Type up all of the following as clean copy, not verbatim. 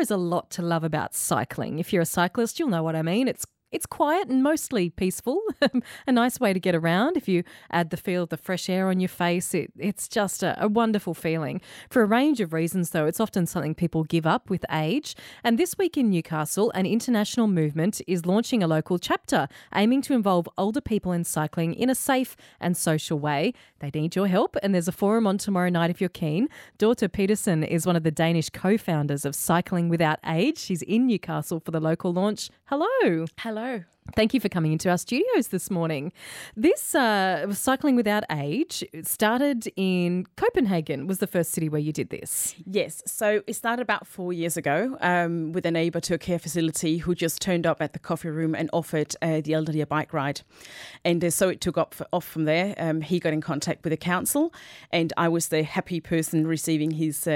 is a lot to love about cycling. If you're a cyclist, you'll know what I mean. It's quiet and mostly peaceful, a nice way to get around. If you add the feel of the fresh air on your face, it's just a wonderful feeling. For a range of reasons, though, it's often something people give up with age. And this week in Newcastle, an international movement is launching a local chapter aiming to involve older people in cycling in a safe and social way. They need your help, and there's a forum on tomorrow night if you're keen. Dorte Peterson is one of the Danish co-founders of Cycling Without Age. She's in Newcastle for the local launch. Hello. Hello. Thank you for coming into our studios this morning. This Cycling Without Age started in Copenhagen, was the first city where you did this. Yes, so it started about 4 years ago with a neighbour to a care facility who just turned up at the coffee room and offered the elderly a bike ride. And so it took off from there. He got in contact with the council, and I was the happy person receiving his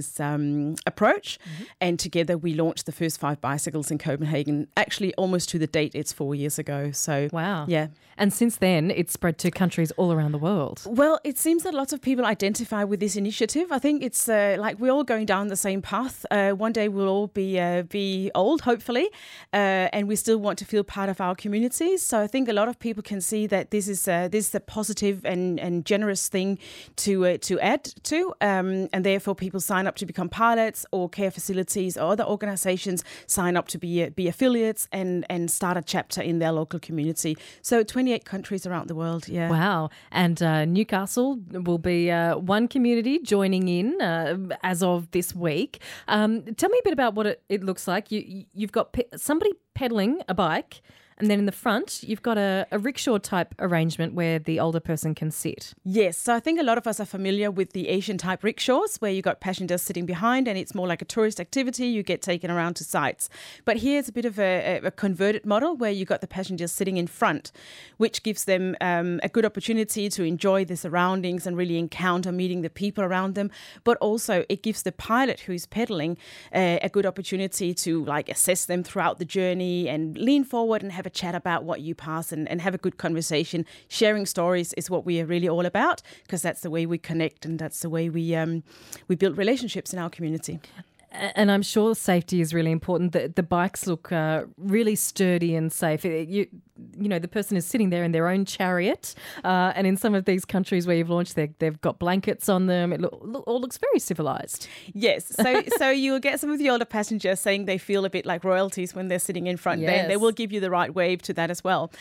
approach. Mm-hmm. And together we launched the first 5 bicycles in Copenhagen, actually almost to the date. It's 4 years ago. So wow. Yeah. And since then, it's spread to countries all around the world. Well, it seems that lots of people identify with this initiative. I think it's like we're all going down the same path. One day we'll all be old, hopefully, and we still want to feel part of our communities. So I think a lot of people can see that this is a positive and generous thing to add to, and therefore people sign up to become pilots, or care facilities or other organisations sign up to be affiliates and start a chapter in their local community. So 28 countries around the world, yeah. Wow. And Newcastle will be one community joining in as of this week. Tell me a bit about what it looks like. You've got somebody pedaling a bike, and then in the front, you've got a rickshaw type arrangement where the older person can sit. Yes, so I think a lot of us are familiar with the Asian type rickshaws where you got passengers sitting behind and it's more like a tourist activity. You get taken around to sites. But here's a bit of a converted model where you got the passengers sitting in front, which gives them a good opportunity to enjoy the surroundings and really encounter meeting the people around them. But also it gives the pilot who's pedaling a good opportunity to like assess them throughout the journey and lean forward and have a chat about what you pass and have a good conversation. Sharing stories is what we are really all about, because that's the way we connect and that's the way we build relationships in our community. And I'm sure safety is really important. The bikes look really sturdy and safe. You know, the person is sitting there in their own chariot. And in some of these countries where you've launched, they've got blankets on them. It all looks very civilised. Yes. So you'll get some of the older passengers saying they feel a bit like royalties when they're sitting in front. Yes. They will give you the right wave to that as well.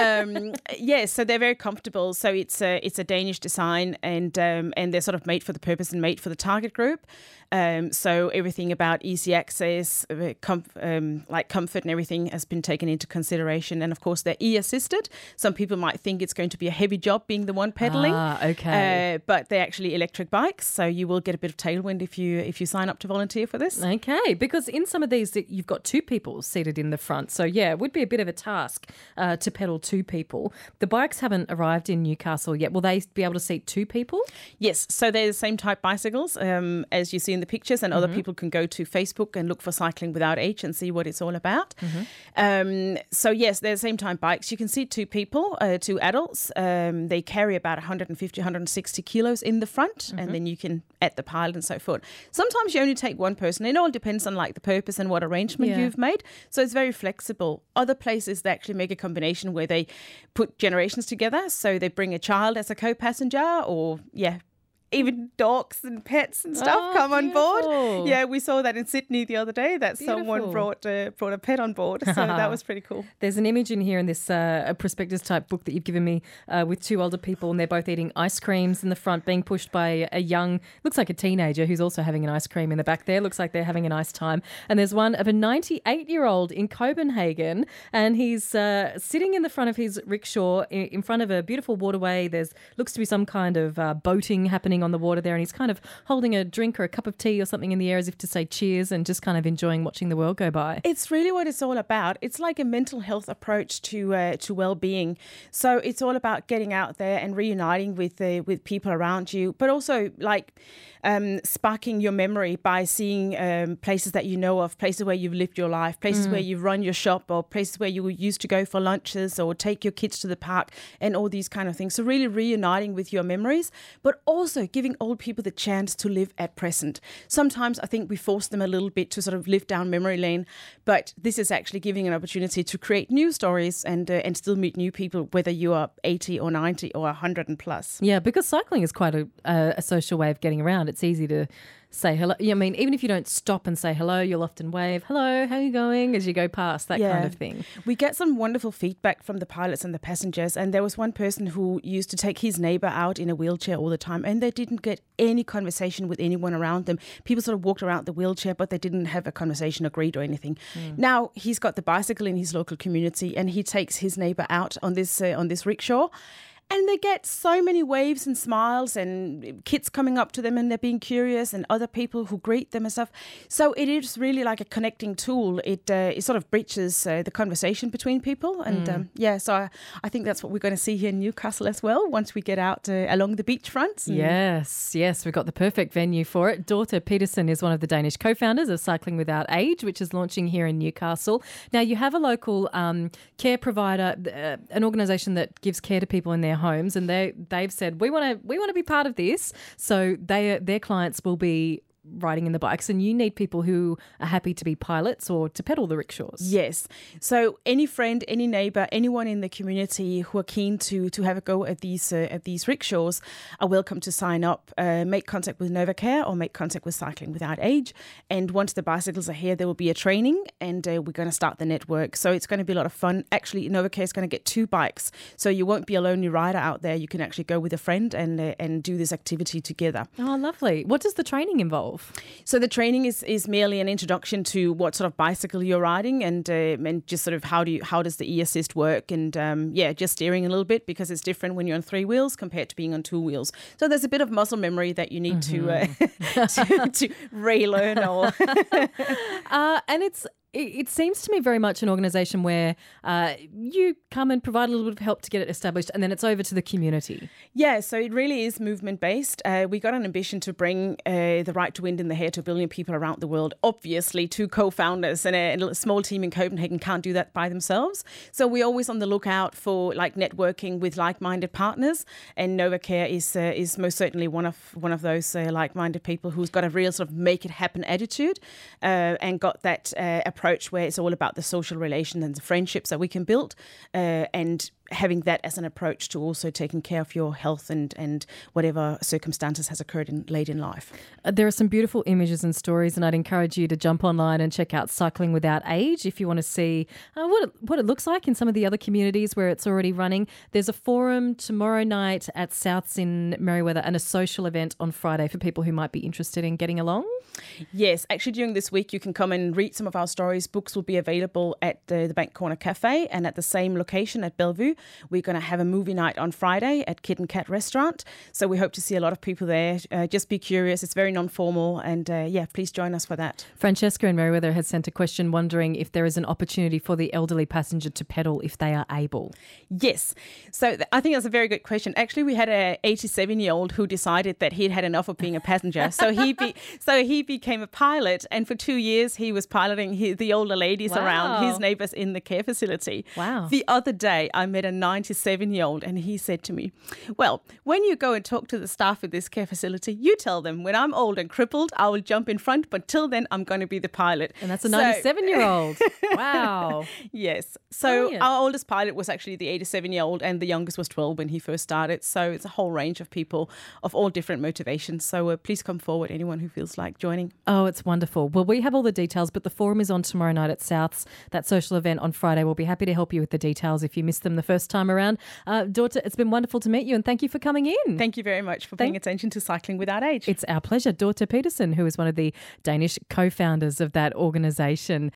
Yes. So they're very comfortable. So it's a Danish design, and they're sort of made for the purpose and made for the target group. So everything about easy access, like comfort and everything has been taken into consideration. And of course, they're e-assisted. Some people might think it's going to be a heavy job being the one pedaling. Okay. But they're actually electric bikes, so you will get a bit of tailwind if you sign up to volunteer for this. Okay, because in some of these, you've got 2 people seated in the front. So yeah, it would be a bit of a task to pedal 2 people. The bikes haven't arrived in Newcastle yet. Will they be able to seat 2 people? Yes, so they're the same type bicycles as you see in the pictures, and other people can go to Facebook and look for Cycling Without Age and see what it's all about. So yes, they're the same type bikes. You can seat 2 people, 2 adults. They carry about 150, 160 kilos in the front, and then you can add the pilot and so forth. Sometimes you only take one person. It all depends on like the purpose and what arrangement you've made. So it's very flexible. Other places, they actually make a combination where they put generations together. So they bring a child as a co-passenger, or even dogs and pets and stuff come on board. Yeah, we saw that in Sydney the other day, that someone brought a pet on board. So that was pretty cool. There's an image in here in this a prospectus type book that you've given me with 2 older people, and they're both eating ice creams in the front, being pushed by a young, looks like a teenager who's also having an ice cream in the back there. Looks like they're having a nice time. And there's one of a 98-year-old in Copenhagen, and he's sitting in the front of his rickshaw in front of a beautiful waterway. There's looks to be some kind of boating happening on the water there, and he's kind of holding a drink or a cup of tea or something in the air as if to say cheers, and just kind of enjoying watching the world go by. It's really what it's all about. It's like a mental health approach to well-being. So it's all about getting out there and reuniting with people around you, but also like sparking your memory by seeing places that you know of, places where you've lived your life, places where you've run your shop, or places where you used to go for lunches or take your kids to the park, and all these kind of things. So really reuniting with your memories, but also giving old people the chance to live at present. Sometimes I think we force them a little bit to sort of live down memory lane, but this is actually giving an opportunity to create new stories and still meet new people, whether you are 80 or 90 or 100 and plus. Yeah, because cycling is quite a social way of getting around. It's easy to say hello. I mean, even if you don't stop and say hello, you'll often wave, hello, how are you going, as you go past, that kind of thing. We get some wonderful feedback from the pilots and the passengers. And there was one person who used to take his neighbour out in a wheelchair all the time, and they didn't get any conversation with anyone around them. People sort of walked around the wheelchair, but they didn't have a conversation agreed or anything. Now he's got the bicycle in his local community, and he takes his neighbour out on this rickshaw. And they get so many waves and smiles and kids coming up to them and they're being curious and other people who greet them and stuff. So it is really like a connecting tool. It sort of breaches the conversation between people. And so I think that's what we're going to see here in Newcastle as well once we get out along the beachfronts. Yes, we've got the perfect venue for it. Dorthe Petersen is one of the Danish co-founders of Cycling Without Age, which is launching here in Newcastle. Now, you have a local care provider, an organisation that gives care to people in their homes, and they've said we want to be part of this. So their clients will be riding in the bikes, and you need people who are happy to be pilots or to pedal the rickshaws. Yes. So any friend, any neighbour, anyone in the community who are keen to have a go at these rickshaws are welcome to sign up, make contact with Novacare or make contact with Cycling Without Age. And once the bicycles are here, there will be a training, and we're going to start the network. So it's going to be a lot of fun. Actually, Novacare is going to get 2 bikes, so you won't be a lonely rider out there. You can actually go with a friend and do this activity together. Oh, lovely. What does the training involve? So the training is merely an introduction to what sort of bicycle you're riding and just sort of how does the e-assist work and just steering a little bit, because it's different when you're on 3 wheels compared to being on 2 wheels. So there's a bit of muscle memory that you need to relearn or and it seems to me very much an organisation where you come and provide a little bit of help to get it established, and then it's over to the community. Yeah, so it really is movement-based. We got an ambition to bring the Right to Wind in the hair to 1 billion people around the world. Obviously, 2 co-founders and a small team in Copenhagen can't do that by themselves. So we're always on the lookout for like networking with like-minded partners, and Novacare is most certainly one of those like-minded people who's got a real sort of make-it-happen attitude and got that approach where it's all about the social relation and the friendships that we can build and having that as an approach to also taking care of your health and whatever circumstances has occurred late in life. There are some beautiful images and stories, and I'd encourage you to jump online and check out Cycling Without Age if you want to see what it looks like in some of the other communities where it's already running. There's a forum tomorrow night at Souths in Merewether and a social event on Friday for people who might be interested in getting along. Yes, actually during this week you can come and read some of our stories. Books will be available at the Bank Corner Cafe, and at the same location at Bellevue. We're going to have a movie night on Friday at Kid and Cat Restaurant. So we hope to see a lot of people there. Just be curious. It's very non-formal, and please join us for that. Francesca in Merewether has sent a question wondering if there is an opportunity for the elderly passenger to pedal if they are able. Yes. So I think that's a very good question. Actually, we had an 87-year-old who decided that he'd had enough of being a passenger. So he became a pilot, and for 2 years he was piloting the older ladies around, his neighbours in the care facility. Wow. The other day I met a 97-year-old, and he said to me, well, when you go and talk to the staff at this care facility, you tell them when I'm old and crippled, I will jump in front, but till then I'm going to be the pilot. And that's a 97-year-old. Wow. Yes. So brilliant. Our oldest pilot was actually the 87-year-old, and the youngest was 12 when he first started. So it's a whole range of people of all different motivations. So please come forward, anyone who feels like joining. Oh, it's wonderful. Well, we have all the details, but the forum is on tomorrow night at Souths. That social event on Friday. We'll be happy to help you with the details if you missed them the first time around. Dorthe, it's been wonderful to meet you, and thank you for coming in. Thank you very much for paying attention to Cycling Without Age. It's our pleasure. Dorthe Petersen, who is one of the Danish co-founders of that organisation.